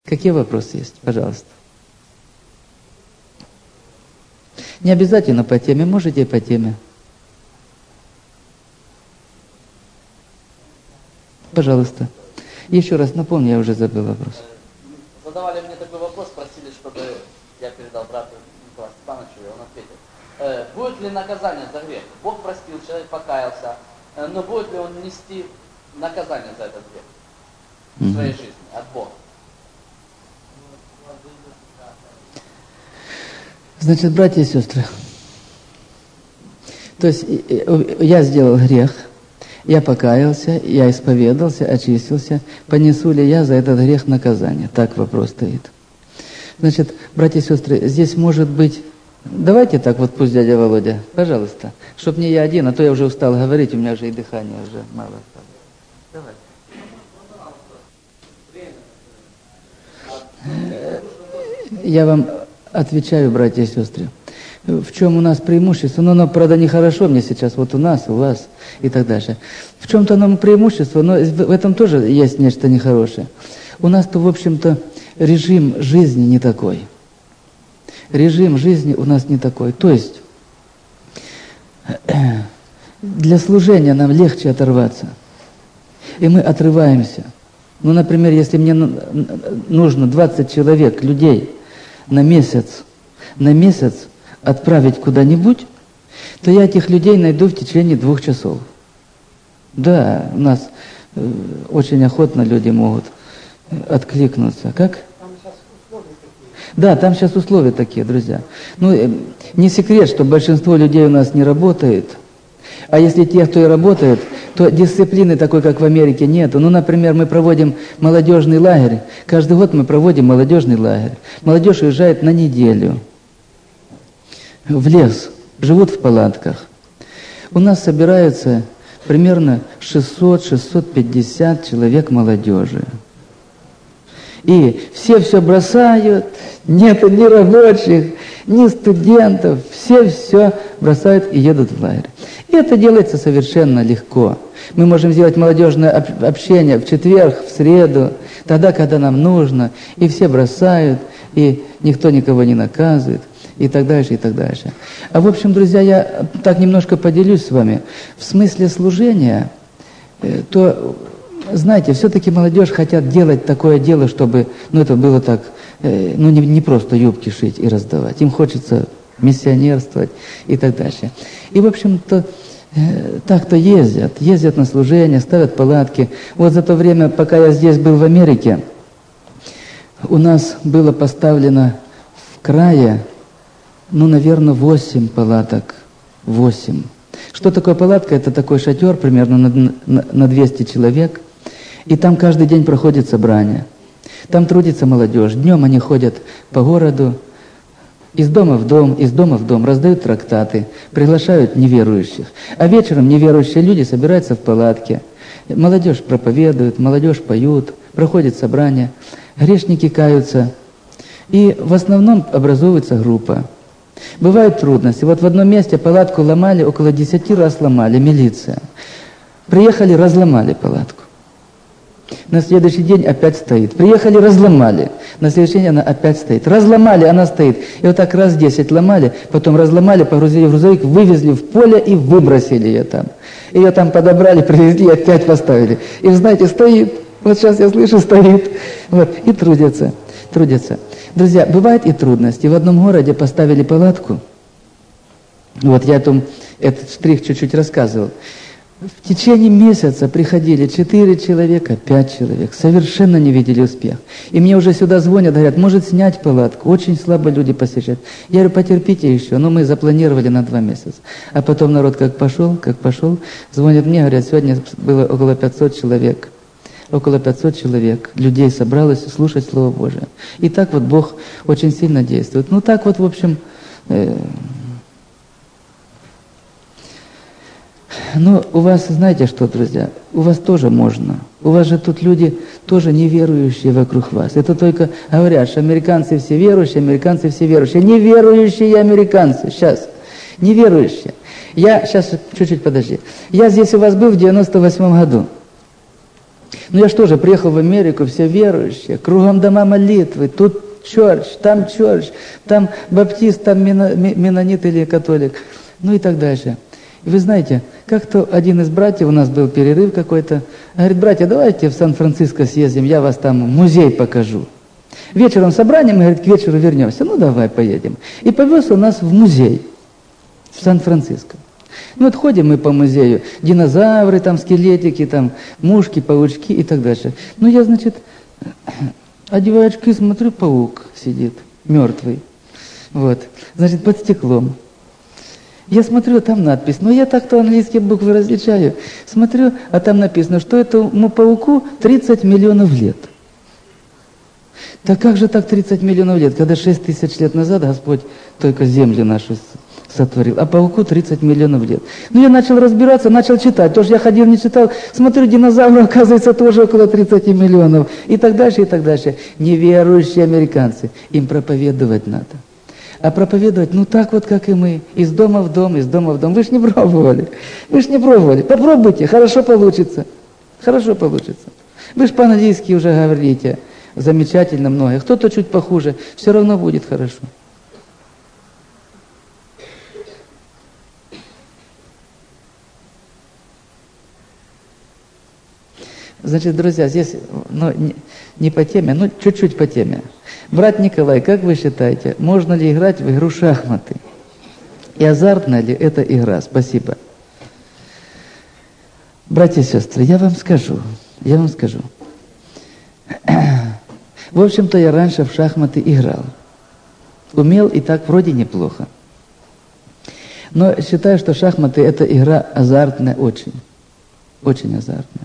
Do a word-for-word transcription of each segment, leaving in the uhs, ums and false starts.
Какие вопросы есть? Пожалуйста. Не обязательно по теме, можете и по теме. Пожалуйста. Еще раз напомню, я уже забыл вопрос. Задавали мне такой вопрос, просили, чтобы я передал брату Николаю Степановичу, и он ответил. Э, будет ли наказание за грех? Бог простил, человек покаялся, э, но будет ли он нести наказание за этот грех в своей жизни от Бога? Значит, братья и сестры, то есть я сделал грех, я покаялся, я исповедался, очистился, понесу ли я за этот грех наказание? Так вопрос стоит. Значит, братья и сестры, здесь может быть... Давайте так вот, пусть дядя Володя, пожалуйста, чтоб не я один, а то я уже устал говорить, у меня уже и дыхание уже мало осталось. Давай. Я вам отвечаю, братья и сестры. В чем у нас преимущество? Ну, оно, правда, нехорошо мне сейчас, вот у нас, у вас и так дальше. В чем-то оно преимущество, но в этом тоже есть нечто нехорошее. У нас-то, в общем-то, режим жизни не такой. Режим жизни у нас не такой. То есть, для служения нам легче оторваться. И мы отрываемся. Ну, например, если мне нужно двадцать человек, людей, на месяц, на месяц отправить куда-нибудь, то я этих людей найду в течение двух часов. Да, у нас э, очень охотно люди могут откликнуться. Как? Да, там сейчас условия такие, друзья. Ну, э, не секрет, что большинство людей у нас не работает. А если те, кто и работает, то дисциплины такой, как в Америке, нету. Ну, например, мы проводим молодежный лагерь. Каждый год мы проводим молодежный лагерь. Молодежь уезжает на неделю в лес, живут в палатках. У нас собираются примерно шестьсот — шестьсот пятьдесят человек молодежи. И все все бросают, нет ни рабочих, ни студентов, все все бросают и едут в лагерь. И это делается совершенно легко. Мы можем сделать молодежное общение в четверг, в среду, тогда, когда нам нужно, и все бросают, и никто никого не наказывает, и так дальше, и так дальше. А в общем, друзья, я так немножко поделюсь с вами. В смысле служения, то, знаете, все-таки молодежь хотят делать такое дело, чтобы, ну, это было так, ну, не, не просто юбки шить и раздавать. Им хочется миссионерствовать и так дальше. И, в общем-то, так-то ездят, ездят на служение, ставят палатки. Вот за то время, пока я здесь был в Америке, у нас было поставлено в крае, ну, наверное, восемь палаток. Восемь. Что такое палатка? Это такой шатер, примерно на, на, на двести человек. И там каждый день проходит собрание. Там трудится молодежь. Днем они ходят по городу, из дома в дом, из дома в дом, раздают трактаты, приглашают неверующих. А вечером неверующие люди собираются в палатке. Молодежь проповедует, молодежь поют, проходит собрание, грешники каются. И в основном образуется группа. Бывают трудности. Вот в одном месте палатку ломали, около десяти раз ломали, милиция. Приехали, разломали палатку. На следующий день опять стоит. Приехали, разломали. На следующий день она опять стоит. Разломали, она стоит. И вот так раз десять ломали, потом разломали, погрузили в грузовик, вывезли в поле и выбросили ее там. Ее там подобрали, привезли и опять поставили. И, знаете, стоит. Вот сейчас я слышу, стоит. Вот. И трудятся. Трудятся. Друзья, бывают и трудности. В одном городе поставили палатку. Вот я там этот штрих чуть-чуть рассказывал. В течение месяца приходили четыре человека, пять человек. Совершенно не видели успех. И мне уже сюда звонят, говорят, может снять палатку. Очень слабо люди посещают. Я говорю, потерпите еще. Но мы запланировали на два месяца. А потом народ как пошел, как пошел. Звонят мне, говорят, сегодня было около пятисот человек. Около пятисот человек, людей собралось слушать Слово Божие. И так вот Бог очень сильно действует. Ну так вот, в общем, э, ну у вас, знаете что, друзья, у вас тоже можно. У вас же тут люди тоже неверующие вокруг вас. Это только говорят, что американцы все верующие, американцы все верующие. Неверующие американцы, сейчас, неверующие. Я, сейчас, чуть-чуть подожди. Я здесь у вас был в девяносто восьмом году. Ну я что же, приехал в Америку, все верующие, кругом дома молитвы, тут черч, там черч, там баптист, там менонит или католик, ну и так дальше. И вы знаете, как-то один из братьев, у нас был перерыв какой-то, говорит: братья, давайте в Сан-Франциско съездим, я вас там музей покажу. Вечером собрание, мы, говорит, к вечеру вернемся. Ну, давай, поедем. И повез он нас в музей в Сан-Франциско. Ну, вот ходим мы по музею, динозавры, там, скелетики, там, мушки, паучки и так дальше. Ну, я, значит, одеваю очки, смотрю, паук сидит, мертвый. Вот, значит, под стеклом. Я смотрю, там надпись, но я так-то английские буквы различаю. Смотрю, а там написано, что этому пауку тридцать миллионов лет. Так как же так тридцать миллионов лет, когда шесть тысяч лет назад Господь только землю нашу сотворил, а пауку тридцать миллионов лет. Ну, я начал разбираться, начал читать. Тоже я ходил, не читал. Смотрю, динозавры, оказывается, тоже около тридцати миллионов. И так дальше, и так дальше. Неверующие американцы. Им проповедовать надо. А проповедовать, ну, так вот, как и мы. Из дома в дом, из дома в дом. Вы ж не пробовали. Вы ж не пробовали. Попробуйте, хорошо получится. Хорошо получится. Вы ж по-английски уже говорите. Замечательно много. Кто-то чуть похуже. Все равно будет хорошо. Значит, друзья, здесь ну, не, не по теме, но чуть-чуть по теме. Брат Николай, как вы считаете, можно ли играть в игру шахматы? И азартна ли эта игра? Спасибо. Братья и сестры, я вам скажу, я вам скажу. В общем-то, я раньше в шахматы играл. Умел и так вроде неплохо. Но считаю, что шахматы – это игра азартная очень. Очень азартная.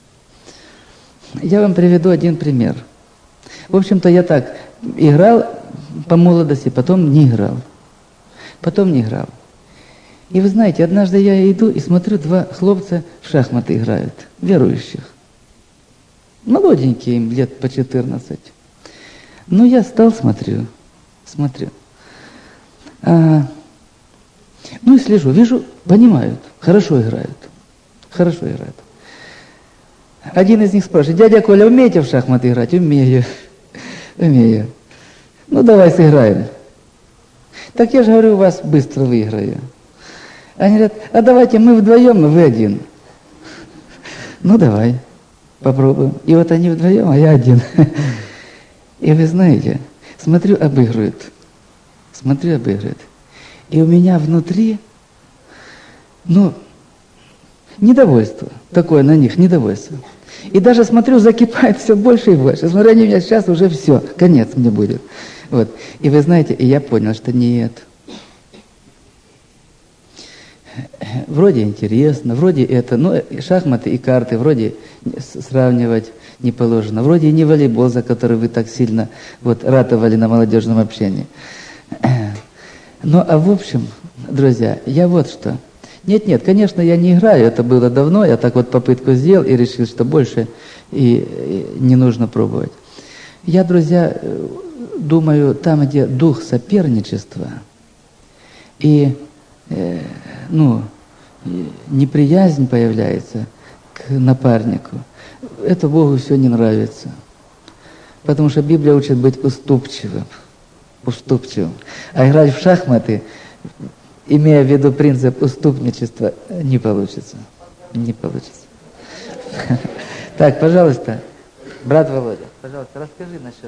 Я вам приведу один пример. В общем-то, я так играл по молодости, потом не играл. Потом не играл. И вы знаете, однажды я иду и смотрю, два хлопца в шахматы играют, верующих. Молоденькие, им лет по четырнадцать. Ну, я стал, смотрю, смотрю. А, ну и слежу, вижу, понимают, хорошо играют. Хорошо играют. Один из них спрашивает: дядя Коля, умеете в шахматы играть? Умею. Умею. Ну, давай сыграем. Так я же говорю, у вас быстро выиграю. Они говорят: а давайте мы вдвоем, вы один. Ну, давай, попробуем. И вот они вдвоем, а я один. И вы знаете, смотрю, обыгрывают. Смотрю, обыгрывают. И у меня внутри, ну, недовольство такое на них, недовольство. И даже смотрю, закипает все больше и больше. Смотрю, они меня сейчас уже все, конец мне будет. Вот. И вы знаете, и я понял, что нет. Вроде интересно, вроде это, ну, шахматы и карты вроде сравнивать не положено. Вроде и не волейбол, за который вы так сильно вот ратовали на молодежном общении. Ну, а в общем, друзья, я вот что. Нет, нет, конечно, я не играю, это было давно, я так вот попытку сделал и решил, что больше и, и не нужно пробовать. Я, друзья, думаю, там, где дух соперничества и, э, ну, неприязнь появляется к напарнику, это Богу все не нравится. Потому что Библия учит быть уступчивым, уступчивым. А играть в шахматы, имея в виду принцип уступничества, не получится. Не получится. Так, пожалуйста, брат Володя, пожалуйста, расскажи насчет.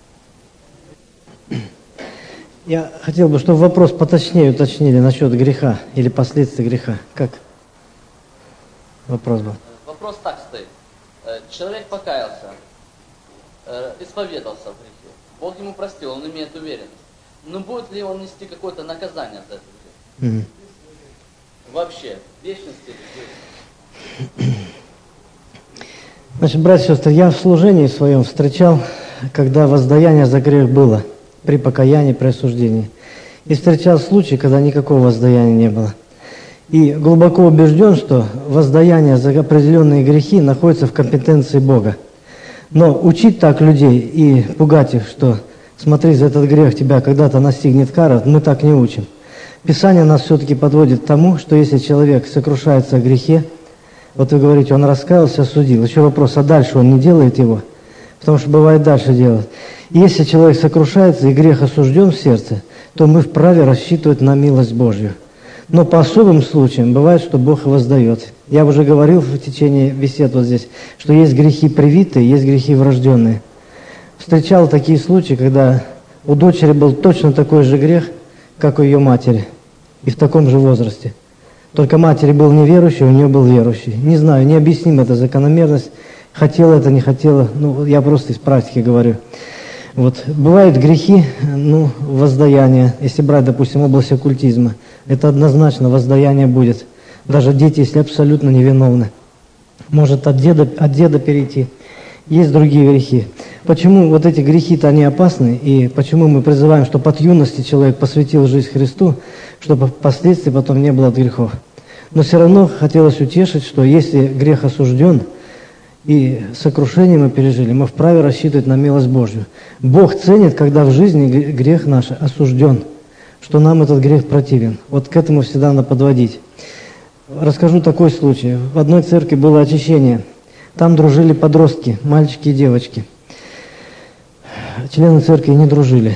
Я хотел бы, чтобы вопрос поточнее уточнили насчет греха или последствий греха. Как вопрос был? Вопрос так стоит. Человек покаялся, исповедался в грехе. Бог ему простил, он имеет уверенность. Но будет ли он нести какое-то наказание за это? Mm-hmm. Вообще, в вечности или в Значит, братья и сестры, я в служении своем встречал, когда воздаяние за грех было, при покаянии, при осуждении. И встречал случаи, когда никакого воздаяния не было. И глубоко убежден, что воздаяние за определенные грехи находится в компетенции Бога. Но учить так людей и пугать их, что смотри, за этот грех тебя когда-то настигнет кара, мы так не учим. Писание нас все-таки подводит к тому, что если человек сокрушается о грехе, Вот вы говорите, он раскаялся, осудил. Еще вопрос, а дальше он не делает его? Потому что бывает дальше делать. Если человек сокрушается и грех осужден в сердце, то мы вправе рассчитывать на милость Божью. Но по особым случаям бывает, что Бог воздает. Я уже говорил в течение бесед вот здесь, что есть грехи привитые, есть грехи врожденные. Встречал такие случаи, когда у дочери был точно такой же грех, как у ее матери, и в таком же возрасте. Только матери был неверующий, у нее был верующий. Не знаю, необъяснима эта закономерность. Хотела это, не хотела. Ну, я просто из практики говорю. Вот. Бывают грехи, ну, воздаяние. Если брать, допустим, область оккультизма, это однозначно воздаяние будет. Даже дети, если абсолютно невиновны. Может от деда, от деда перейти. Есть другие грехи. Почему вот эти грехи-то они опасны, и почему мы призываем, чтобы от юности человек посвятил жизнь Христу, чтобы впоследствии потом не было от грехов. Но все равно хотелось утешить, что если грех осужден, и сокрушение мы пережили, мы вправе рассчитывать на милость Божью. Бог ценит, когда в жизни грех наш осужден, что нам этот грех противен. Вот к этому всегда надо подводить. Расскажу такой случай. В одной церкви было очищение. Там дружили подростки, мальчики и девочки. Члены церкви не дружили,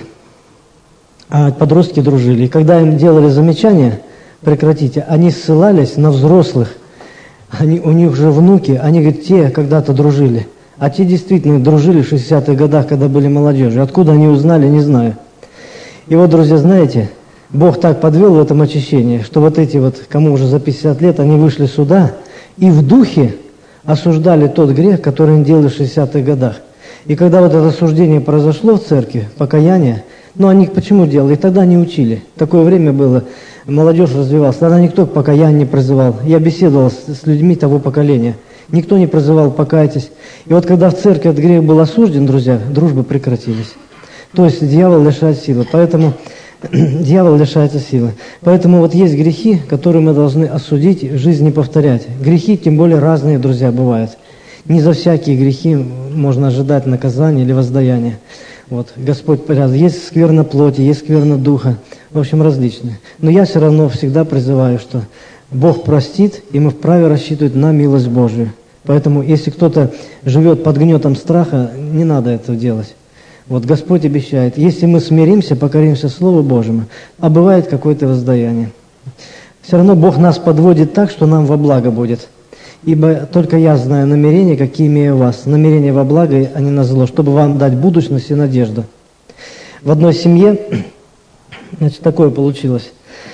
а подростки дружили. И когда им делали замечания, прекратите, они ссылались на взрослых. Они, у них же внуки, они, говорят, те когда-то дружили. А те действительно дружили в шестидесятых годах, когда были молодежью. Откуда они узнали, не знаю. И вот, друзья, знаете, Бог так подвел в этом очищении, что вот эти вот, кому уже за пятьдесят лет, они вышли сюда и в духе осуждали тот грех, который они делали в шестидесятых годах. И когда вот это осуждение произошло в церкви, покаяние, ну они почему делали? И тогда не учили. Такое время было, молодежь развивалась. Тогда никто к покаянию не призывал. Я беседовал с, с людьми того поколения. Никто не призывал покайтесь. И вот когда в церкви этот грех был осужден, друзья, дружбы прекратились. То есть дьявол лишает силы. Поэтому дьявол лишается силы. Поэтому вот есть грехи, которые мы должны осудить, в жизни не повторять. Грехи, тем более, разные, друзья, бывают. Не за всякие грехи можно ожидать наказания или воздаяния. Вот, Господь порядок. Есть скверна плоти, есть скверна духа. В общем, различные. Но я все равно всегда призываю, что Бог простит, и мы вправе рассчитывать на милость Божию. Поэтому, если кто-то живет под гнетом страха, не надо этого делать. Вот Господь обещает, если мы смиримся, покоримся Слову Божьему, а бывает какое-то воздаяние. Все равно Бог нас подводит так, что нам во благо будет. Ибо только я знаю намерения, какие имею у вас. Намерения во благо, а не на зло, чтобы вам дать будущность и надежду. В одной семье, значит, такое получилось.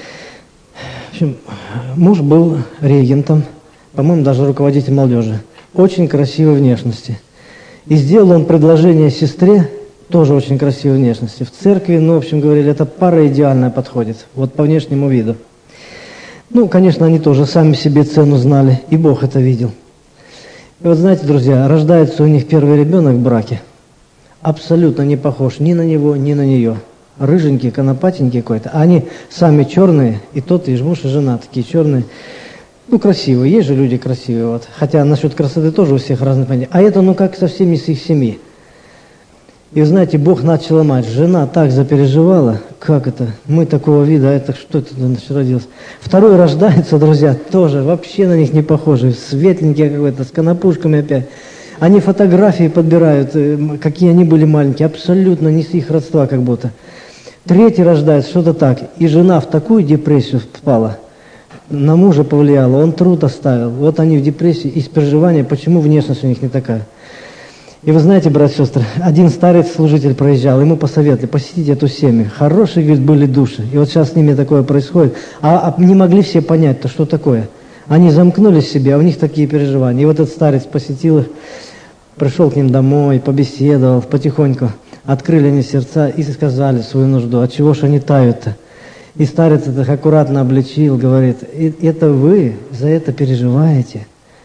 В общем, муж был регентом, по-моему, даже руководителем молодежи. Очень красивой внешности. И сделал он предложение сестре, тоже очень красивой внешности. В церкви, ну, в общем, говорили, эта пара идеально подходит, вот по внешнему виду. Ну, конечно, они тоже сами себе цену знали, и Бог это видел. И вот знаете, друзья, рождается у них первый ребенок в браке, абсолютно не похож ни на него, ни на нее. Рыженький, конопатенький какой-то. А они сами черные, и тот, и муж, и жена такие черные. Ну, красивые, есть же люди красивые. Вот. Хотя насчет красоты тоже у всех разные понятия. А это, ну, как со всеми из их семьи. И, знаете, Бог начал ломать. Жена так запереживала, как это, мы такого вида, а это что это значит родилось. Второй рождается, друзья, тоже вообще на них не похожи, светленькие какой-то, с конопушками опять. Они фотографии подбирают, какие они были маленькие, абсолютно не с их родства как будто. Третий рождается, что-то так, и жена в такую депрессию впала, на мужа повлияла, он труд оставил. Вот они в депрессии, из переживания, почему внешность у них не такая. И вы знаете, братья и сестры, один старый служитель проезжал, ему посоветовали, посетить эту семью. Хорошие, говорит, были души. И вот сейчас с ними такое происходит. А, а не могли все понять-то, что такое. Они замкнулись в себе, а у них такие переживания. И вот этот старец посетил их, пришел к ним домой, побеседовал потихоньку. Открыли они сердца и сказали свою нужду. От чего ж они тают-то? И старец это аккуратно обличил, говорит, это вы за это переживаете?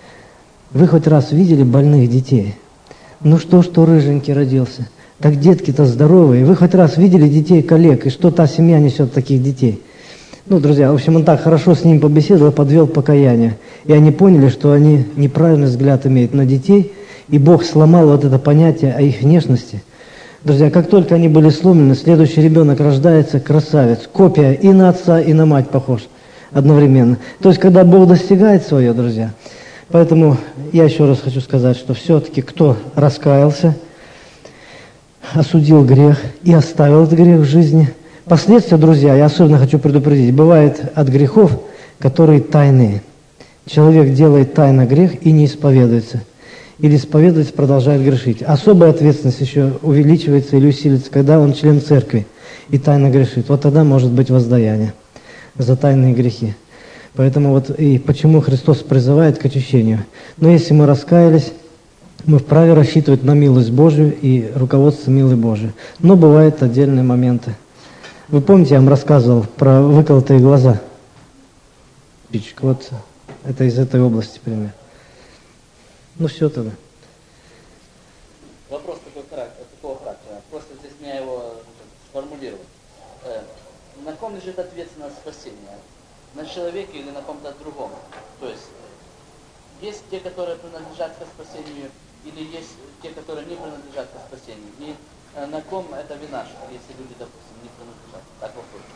Вы хоть раз видели больных детей? Ну что, что рыженький родился? Так детки-то здоровые. Вы хоть раз видели детей коллег, и что та семья несет таких детей? Ну, друзья, в общем, он так хорошо с ним побеседовал, подвел покаяние. И они поняли, что они неправильный взгляд имеют на детей, и Бог сломал вот это понятие о их внешности. Друзья, как только они были сломлены, следующий ребенок рождается красавец, копия и на отца, и на мать похож одновременно. То есть, когда Бог достигает свое, друзья, Поэтому я еще раз хочу сказать, что все-таки кто раскаялся, осудил грех и оставил этот грех в жизни, последствия, друзья, я особенно хочу предупредить, бывает от грехов, которые тайные. Человек делает тайно грех и не исповедуется. Или исповедуется, продолжает грешить. Особая ответственность еще увеличивается или усиливается, когда он член церкви и тайно грешит. Вот тогда может быть воздаяние за тайные грехи. Поэтому вот и почему Христос призывает к очищению. Но если мы раскаялись, мы вправе рассчитывать на милость Божию и руководство милой Божией. Но бывают отдельные моменты. Вы помните, я вам рассказывал про выколотые глаза? Вот это из этой области пример. Ну все тогда. Вопрос такой, такого характера. Просто здесь меня его сформулировать. Э, на ком лежит ответственность спасения? На человеке или на ком-то другом? То есть, есть те, которые принадлежат к спасению, или есть те, которые не принадлежат к спасению? И э, на ком это вина, если люди, допустим, не принадлежат? Так вопрос.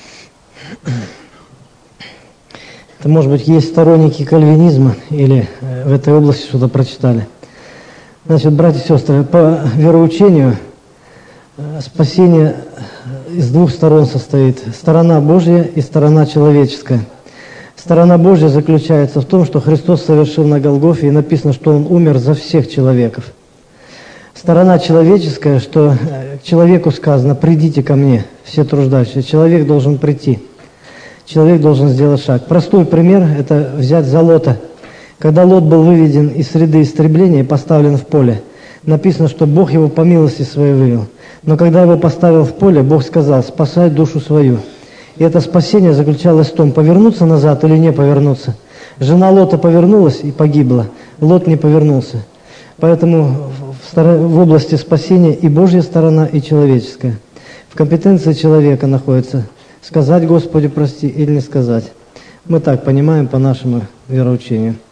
Это, может быть, есть сторонники кальвинизма или э, в этой области что-то прочитали. Значит, братья и сестры, по вероучению э, спасение из двух сторон состоит. Сторона Божья и сторона человеческая. Сторона Божья заключается в том, что Христос совершил на Голгофе, и написано, что Он умер за всех человеков. Сторона человеческая, что э, к человеку сказано: «Придите ко мне, все труждающие». Человек должен прийти. Человек должен сделать шаг. Простой пример – это взять за Лота. Когда Лот был выведен из среды истребления и поставлен в поле, написано, что Бог его по милости своей вывел. Но когда его поставил в поле, Бог сказал: «Спасай душу свою». И это спасение заключалось в том, повернуться назад или не повернуться. Жена Лота повернулась и погибла, Лот не повернулся. Поэтому в области спасения и Божья сторона, и человеческая. В компетенции человека находится сказать Господи прости или не сказать. Мы так понимаем по нашему вероучению.